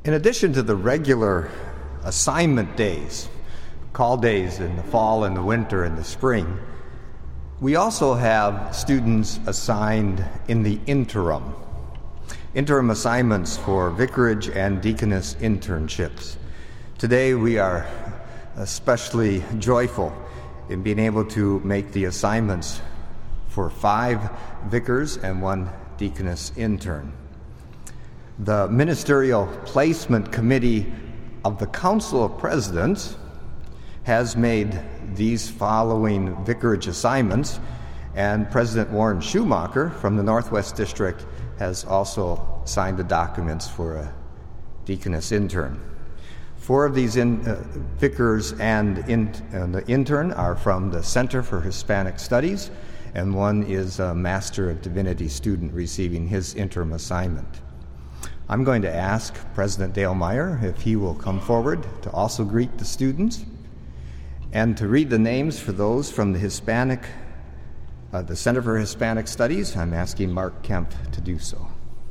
In addition to the regular assignment days, call days in the fall and the winter and the spring, we also have students assigned in the interim assignments for vicarage and deaconess internships. Today we are especially joyful in being able to make the assignments for 5 vicars and 1 deaconess intern. The Ministerial Placement Committee of the Council of Presidents has made these following vicarage assignments, and President Warren Schumacher from the Northwest District has also signed the documents for a deaconess intern. 4 of these vicars and the intern are from the Center for Hispanic Studies, and 1 is a Master of Divinity student receiving his interim assignment. I'm going to ask President Dale Meyer if he will come forward to also greet the students and to read the names for those from the Center for Hispanic Studies. I'm asking Mark Kemp to do so.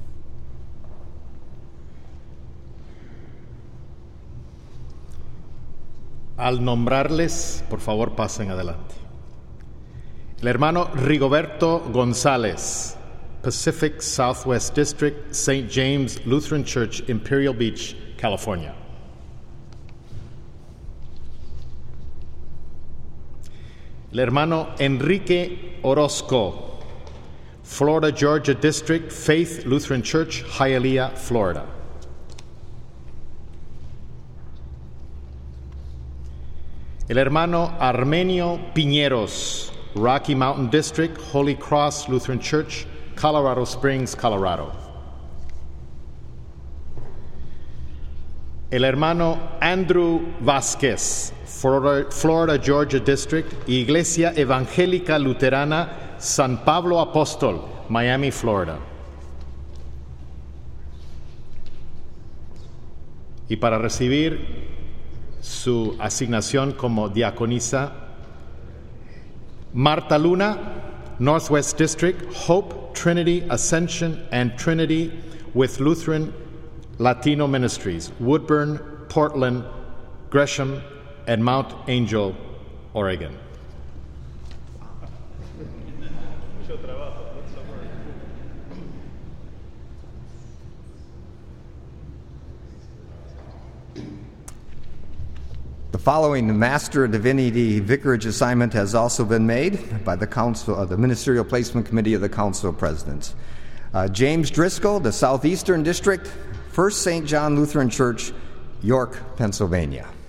Al nombrarles, por favor, pasen adelante. El hermano Rigoberto González, Pacific Southwest District, St. James Lutheran Church, Imperial Beach, California. El hermano Enrique Orozco, Florida Georgia District, Faith Lutheran Church, Hialeah, Florida. El hermano Armenio Piñeros, Rocky Mountain District, Holy Cross Lutheran Church, Colorado Springs, Colorado. El hermano Andrew Vázquez, Florida Georgia District, Iglesia Evangélica Luterana, San Pablo Apóstol, Miami, Florida. Y para recibir su asignación como diaconisa, Marta Luna, Northwest District, Hope, Trinity, Ascension, and Trinity with Lutheran Latino Ministries, Woodburn, Portland, Gresham, and Mount Angel, Oregon. The following Master of Divinity vicarage assignment has also been made by the Ministerial Placement Committee of the Council of Presidents. James Driscoll, the Southeastern District, First St. John Lutheran Church, York, Pennsylvania.